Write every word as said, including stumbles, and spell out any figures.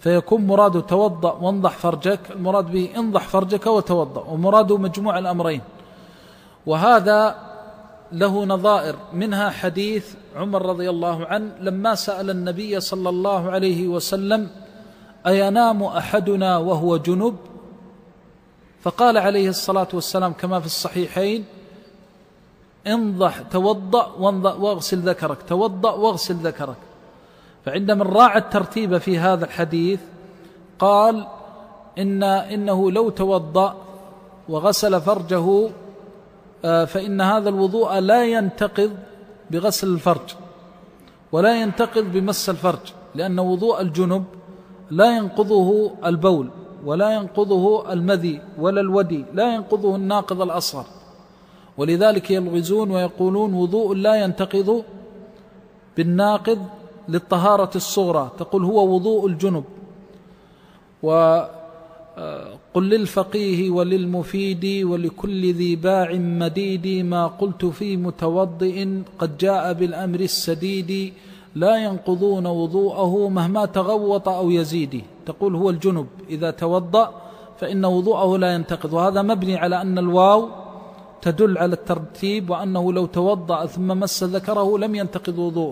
فيكون مراده توضأ وانضح فرجك، المراد به انضح فرجك وتوضأ، ومراده مجموع الأمرين. وهذا له نظائر، منها حديث عمر رضي الله عنه لما سأل النبي صلى الله عليه وسلم: أينام أحدنا وهو جنب؟ فقال عليه الصلاة والسلام كما في الصحيحين: انضح توضأ واغسل ذكرك، توضأ واغسل ذكرك. فعندما راعى الترتيب في هذا الحديث قال إن إنه لو توضأ وغسل فرجه فإن هذا الوضوء لا ينتقض بغسل الفرج ولا ينتقض بمس الفرج، لأن وضوء الجنب لا ينقضه البول ولا ينقضه المذي ولا الودي، لا ينقضه الناقض الأصغر. ولذلك يلغزون ويقولون وضوء لا ينتقض بالناقض للطهارة الصغرى، تقول هو وضوء الجنب. وقل للفقيه وللمفيد ولكل ذي باع مديد ما قلت في متوضئ قد جاء بالأمر السديد لا ينقضون وضوءه مهما تغوط أو يزيد. تقول هو الجنب إذا توضأ فإن وضوءه لا ينتقض، وهذا مبني على أن الواو تدل على الترتيب، وأنه لو توضأ ثم مس ذكره لم ينتقض وضوءه.